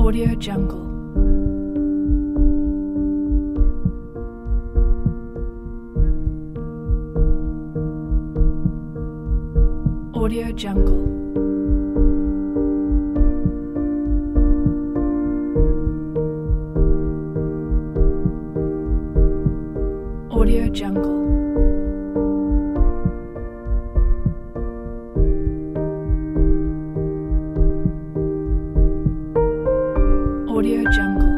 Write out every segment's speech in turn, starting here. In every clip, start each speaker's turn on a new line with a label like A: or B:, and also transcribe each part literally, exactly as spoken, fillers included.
A: Audio Jungle. Audio Jungle. Audio Jungle. Audio Jungle.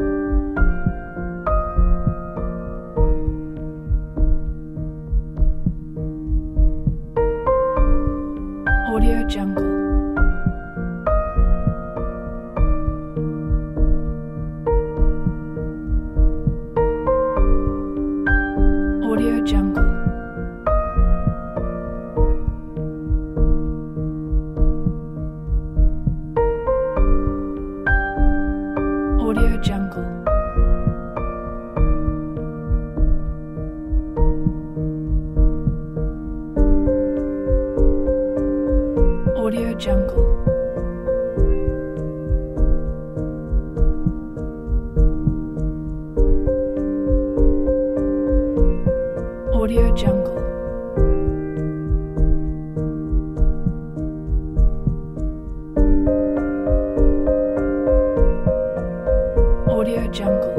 A: Audio Jungle. Audio Jungle. Audio Jungle. Audio Jungle. Audio Jungle. Audio Jungle.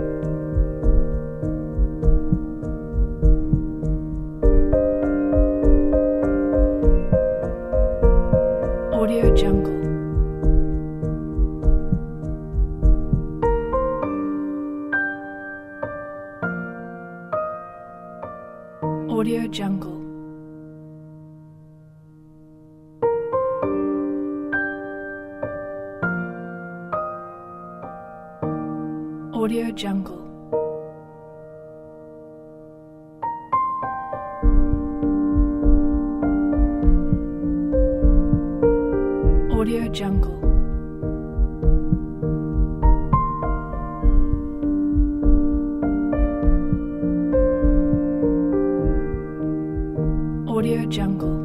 A: Audio Jungle. Audio Jungle. Audio Jungle. Audio Jungle. Audio Jungle.